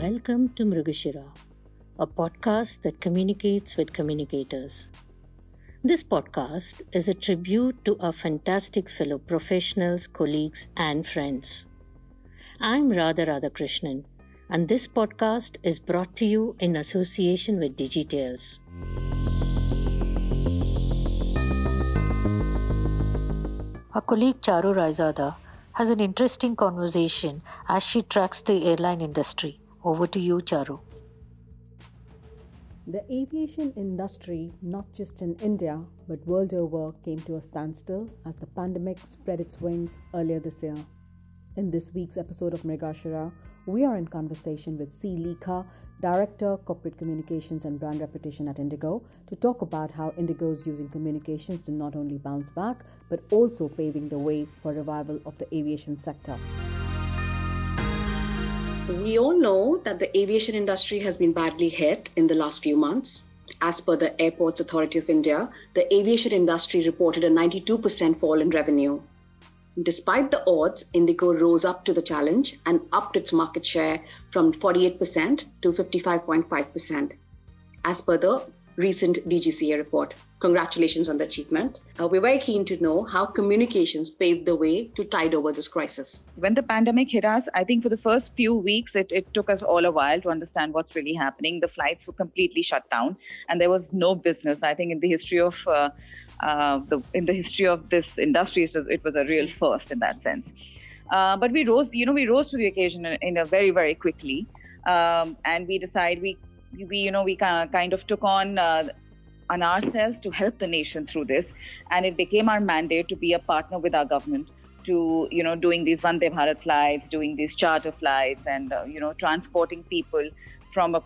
Welcome to Mrugashira, a podcast that communicates with communicators. This podcast is a tribute to our fantastic fellow professionals, colleagues, and friends. I'm Radha Radhakrishnan, and this podcast is brought to you in association with Digitales. Our colleague Charu Raizada has an interesting conversation as she tracks the airline industry. Over to you, Charu. The aviation industry, not just in India but world over, came to a standstill as the pandemic spread its wings earlier this year. In this week's episode of Mrugashira, we are in conversation with C. Lekha, Director, Corporate Communications and Brand Reputation at IndiGo, to talk about how IndiGo is using communications to not only bounce back but also paving the way for revival of the aviation sector. We all know that the aviation industry has been badly hit in the last few months. As per the Airports Authority of India, the aviation industry reported a 92% fall in revenue. Despite the odds, IndiGo rose up to the challenge and upped its market share from 48% to 55.5%, as per the recent DGCA report. Congratulations on the achievement. We're very keen to know how communications paved the way to tide over this crisis. When the pandemic hit us, I think for the first few weeks, it took us all a while to understand what's really happening. The flights were completely shut down and there was no business. I think in the history of this industry, it was a real first in that sense. But we rose to the occasion in a very, very quickly. And we decided we kind of took on ourselves to help the nation through this, and it became our mandate to be a partner with our government to doing these Vande Bharat flights, doing these charter flights, and transporting people from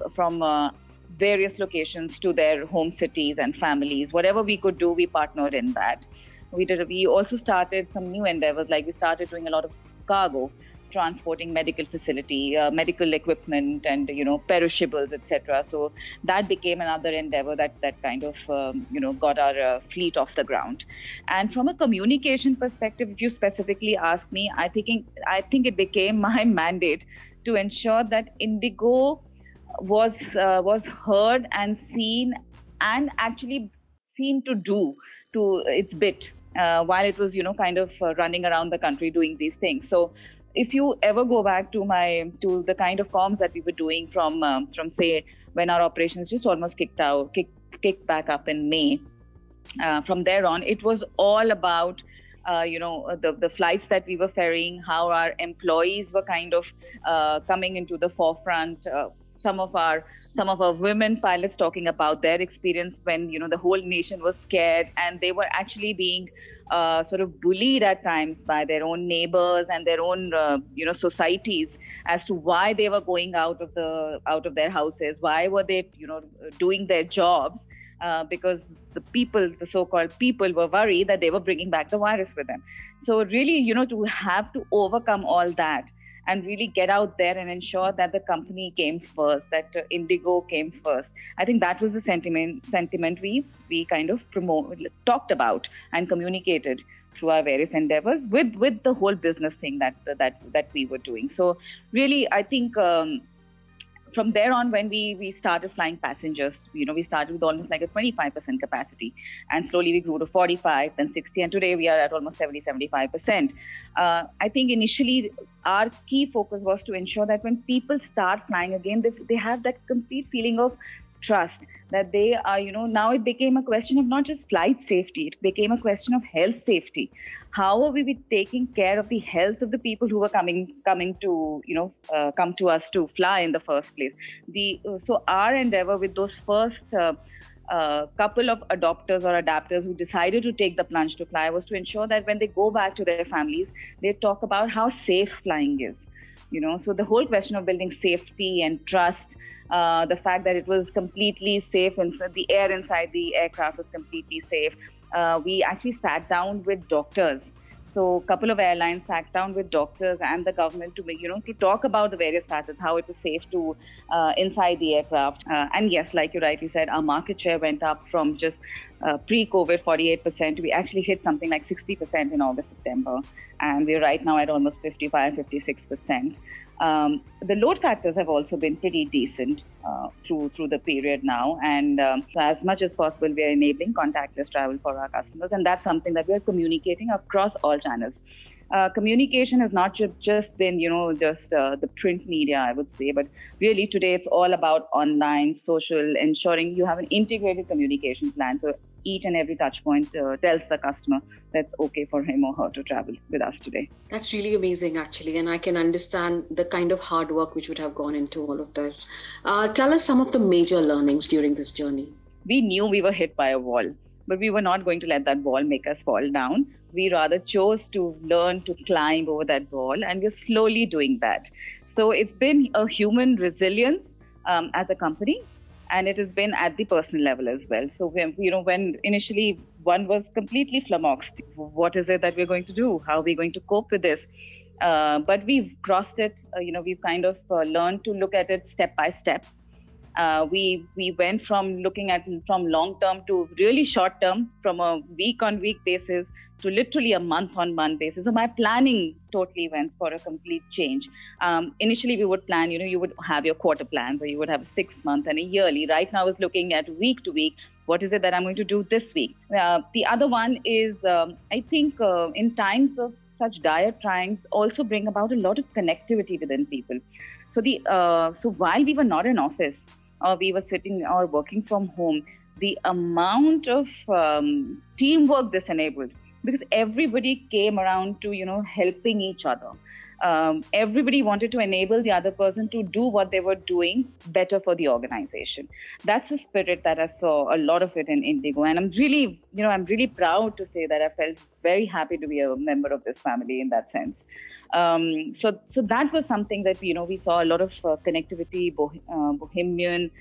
various locations to their home cities and families. Whatever we could do, we partnered in that. We also started some new endeavors, like we started doing a lot of cargo, transporting medical facility, medical equipment, and perishables, etc. So that became another endeavor that kind of got our fleet off the ground. And from a communication perspective, if you specifically ask me, I think it became my mandate to ensure that IndiGo was heard and seen, and actually seen to do to its bit while it was running around the country doing these things. So if you ever go back to the kind of comms that we were doing from say when our operations just almost kicked back up in May, from there on it was all about the flights that we were ferrying, how our employees were kind of coming into the forefront. Some of our women pilots talking about their experience when the whole nation was scared, and they were actually being sort of bullied at times by their own neighbors and their own societies as to why they were going out of their houses, why were they doing their jobs, because the so-called people were worried that they were bringing back the virus with them. So really to have to overcome all that and really get out there and ensure that the company came first, that IndiGo came first. I think that was the sentiment we kind of talked about and communicated through our various endeavors with the whole business thing that we were doing. So really, I think from there on, when we started flying passengers, we started with almost like a 25% capacity, and slowly we grew to 45, then 60, and today we are at almost 70-75%. I think initially our key focus was to ensure that when people start flying again, they have that complete feeling of trust, that they are, now it became a question of not just flight safety, it became a question of health safety. How are we taking care of the health of the people who were coming to come to us to fly in the first place? So our endeavor with those first couple of adopters or adapters who decided to take the plunge to fly was to ensure that when they go back to their families, they talk about how safe flying is. So the whole question of building safety and trust, the fact that it was completely safe, and the air inside the aircraft was completely safe. We actually sat down with doctors. So a couple of airlines sat down with doctors and the government to talk about the various facets, how it was safe to inside the aircraft. And yes, like you rightly said, our market share went up from just pre-COVID 48%. We actually hit something like 60% in August, September. And we're right now at almost 55, 56%. The load factors have also been pretty decent through the period now, and so as much as possible, we are enabling contactless travel for our customers, and that's something that we are communicating across all channels. Communication has not just been, just the print media, I would say, but really today it's all about online, social, ensuring you have an integrated communication plan. So each and every touch point tells the customer that's okay for him or her to travel with us today. That's really amazing, actually. And I can understand the kind of hard work which would have gone into all of this. Tell us some of the major learnings during this journey. We knew we were hit by a wall, but we were not going to let that wall make us fall down. We rather chose to learn to climb over that wall, and we're slowly doing that. So it's been a human resilience as a company, and it has been at the personal level as well. So when initially one was completely flummoxed, what is it that we're going to do? How are we going to cope with this? But we've crossed it. We've kind of learned to look at it step by step. We went from looking at from long term to really short term, from a week on week basis to literally a month on month basis. So my planning totally went for a complete change. Initially, we would plan, you would have your quarter plans, or you would have a 6 month and a yearly. Right now, it's looking at week to week. What is it that I'm going to do this week? The other one is, I think in times of such dire times, also bring about a lot of connectivity within people. So while we were not in office, or we were sitting or working from home, the amount of teamwork this enabled, because everybody came around to, helping each other. Everybody wanted to enable the other person to do what they were doing better for the organization. That's the spirit that I saw a lot of it in Indigo. And I'm really, I'm really proud to say that I felt very happy to be a member of this family in that sense. So that was something that, we saw a lot of connectivity, bohemian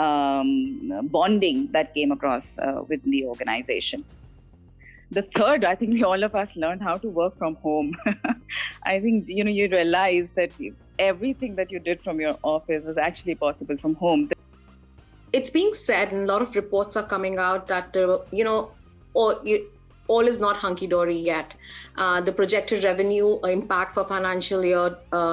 bonding that came across within the organization. The third, I think all of us learned how to work from home. I think, you realize that everything that you did from your office was actually possible from home. It's being said, and a lot of reports are coming out that, all is not hunky-dory yet. The projected revenue impact for financial year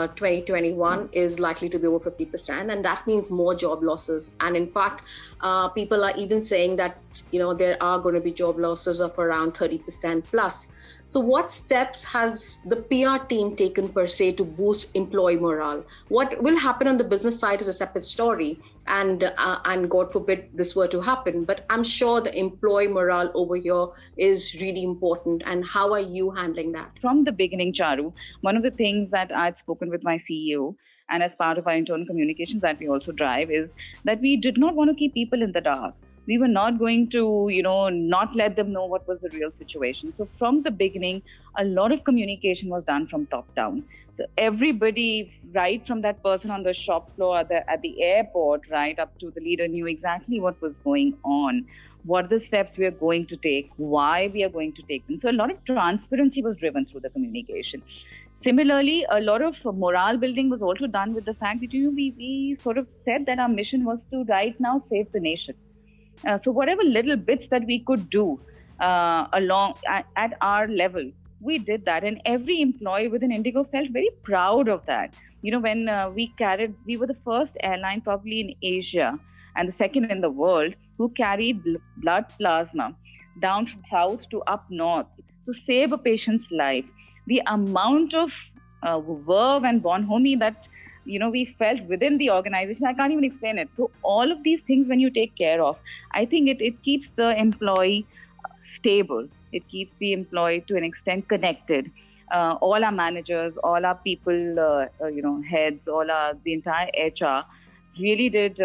2021 is likely to be over 50%, and that means more job losses. And in fact, people are even saying that there are going to be job losses of around 30% plus. So what steps has the PR team taken per se to boost employee morale? What will happen on the business side is a separate story, and God forbid this were to happen. But I'm sure the employee morale over here is really important. And how are you handling that? From the beginning, Charu, one of the things that I'd spoken with my CEO, and as part of our internal communications that we also drive, is that we did not want to keep people in the dark. We were not going to, not let them know what was the real situation. So from the beginning, a lot of communication was done from top down. So everybody, right from that person on the shop floor at the airport, right up to the leader, knew exactly what was going on, what are the steps we are going to take, why we are going to take them. So a lot of transparency was driven through the communication. Similarly, a lot of morale building was also done with the fact that we sort of said that our mission was to right now save the nation. So whatever little bits that we could do along at our level, we did that, and every employee within Indigo felt very proud of that. When we were the first airline probably in Asia and the second in the world who carried blood plasma down from south to up north to save a patient's life. The amount of verve and bonhomie that we felt within the organization, I can't even explain it. So all of these things, when you take care of, I think it keeps the employee stable. It keeps the employee to an extent connected. All our managers, all our people, heads, the entire HR really did,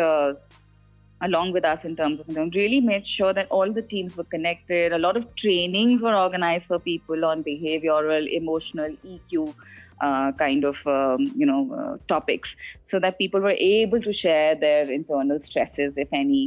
along with us in terms of, really made sure that all the teams were connected. A lot of trainings were organized for people on behavioral, emotional, EQ, topics, so that people were able to share their internal stresses, if any.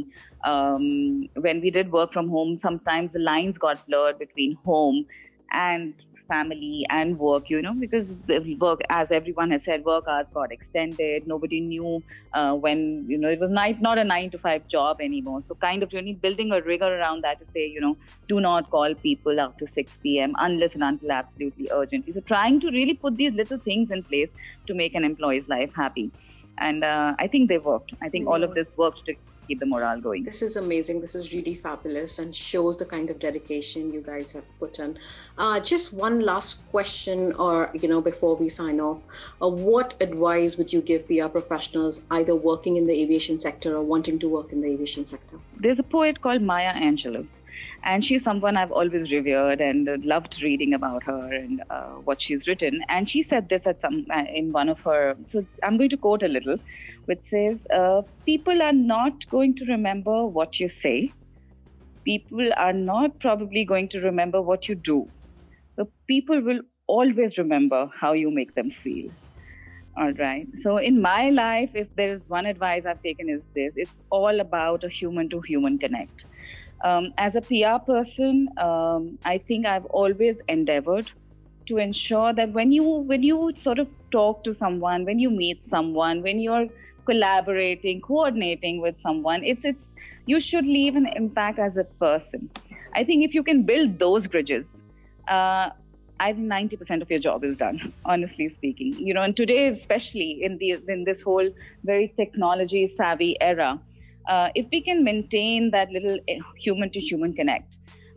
When we did work from home, sometimes the lines got blurred between home and family and work, because the work, as everyone has said, work hours got extended. Nobody knew when, it was not a 9 to 5 job anymore. So kind of really building a rigor around that to say, do not call people after 6 p.m. unless and until absolutely urgently. So trying to really put these little things in place to make an employee's life happy. And I think they worked. I think all of this worked to keep the morale going. This is amazing. This is really fabulous and shows the kind of dedication you guys have put in. Just one last question, or before we sign off, what advice would you give PR professionals either working in the aviation sector or wanting to work in the aviation sector? There's a poet called Maya Angelou, and she's someone I've always revered and loved reading about her and what she's written. And she said this in one of her. So I'm going to quote a little, which says, people are not going to remember what you say. People are not probably going to remember what you do. So people will always remember how you make them feel. All right. So in my life, if there's one advice I've taken is this: it's all about a human-to-human connect. As a PR person, I think I've always endeavored to ensure that when you sort of talk to someone, when you meet someone, when you're collaborating, coordinating with someone, you should leave an impact as a person. I think if you can build those bridges, I think 90% of your job is done, honestly speaking. And today, especially in this whole very technology savvy era, if we can maintain that little human-to-human connect,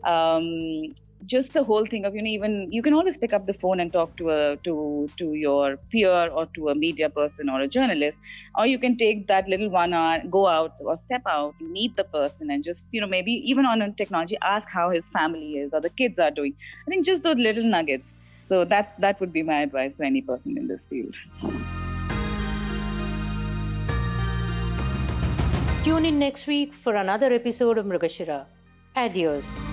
just the whole thing of even you can always pick up the phone and talk to your peer or to a media person or a journalist, or you can take that little 1 hour, go out or step out, meet the person, and just maybe even on a technology, ask how his family is or the kids are doing. I think just those little nuggets. So that would be my advice to any person in this field. Tune in next week for another episode of Mrigashira. Adios.